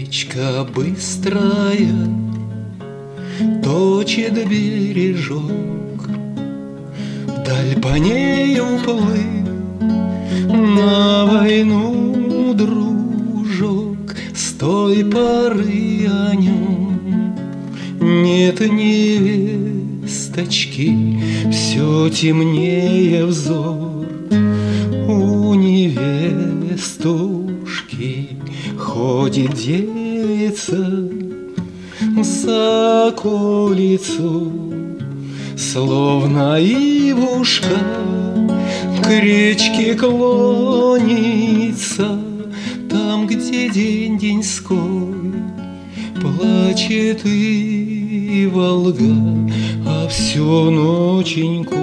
Речка быстрая точит бережок, вдаль по ней уплыл на войну дружок. С той поры о нем нет невесточки, все темнее взор у невестушки. Ходит девица за околицу, словно ивушка к речке клонится. Там, где день деньской, плачет и Волга, а всю ноченьку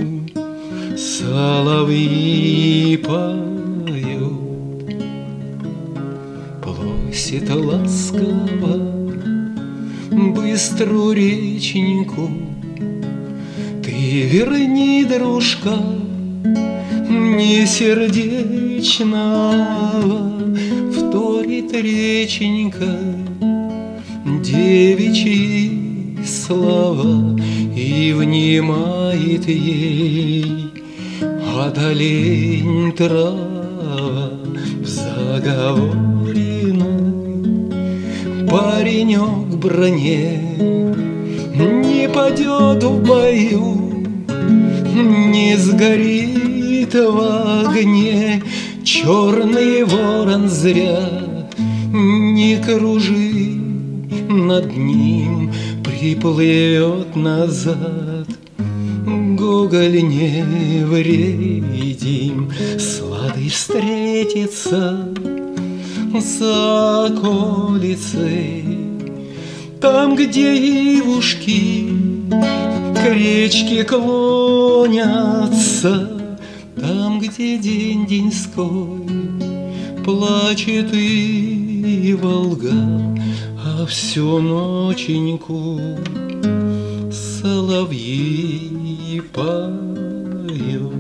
соловьи поют. Просит ласково быструю реченьку: ты верни, дружка, не сердечного. Вторит реченька девичьи слова, и внимает ей одолень трава в заговоренной. Паренек в броне не падет в бою, не сгорит в огне. Черный ворон зря не кружи над ним, приплывет назад Гоголь невредим. Сладый встретится за околицей, там, где ивушки к речке клонятся, там, где день деньской, плачет и Волга, а всю ноченьку соловьи поют.